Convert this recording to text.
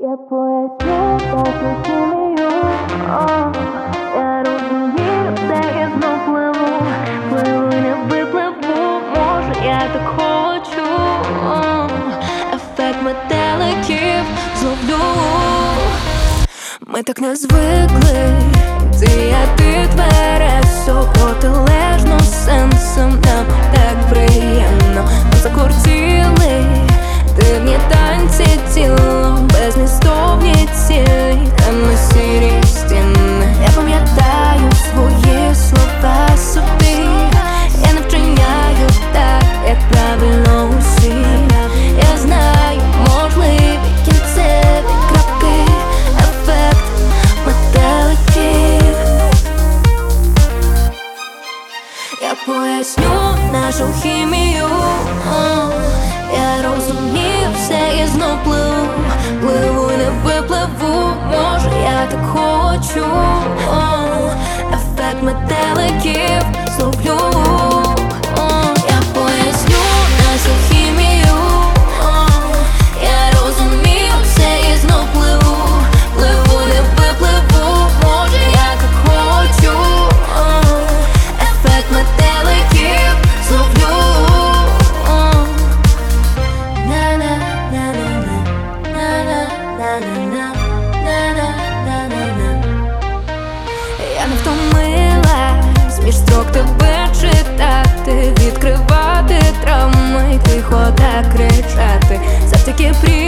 Я поясню нашу хімію, я розумію, де я знов пливу і не випливу, може я так хочу, ефект метеликів зловлю. Ми так не звикли діяти тверезо, протилежно сенсом. Нам так приємно, ми закортіли дивні танці тілом, безмістовні цілі, а ми сірі стіни. Я пам'ятаю свої слова собі, я не вчиняю так, як правильно усі. Я знаю можливі кінцеві крапки, ефект метеликів. Я поясню нашу хімію, я розумію все і знов пливу і не випливу, може я так хочу, ефект метеликів зловлю. Я поясню нашу хімію, я розумію все і знов пливу і не випливу, може я так хочу, ефект метеликів зловлю. Я не втомилась між строк тебе читати, відкривати травми, тихо так кричати, завдяки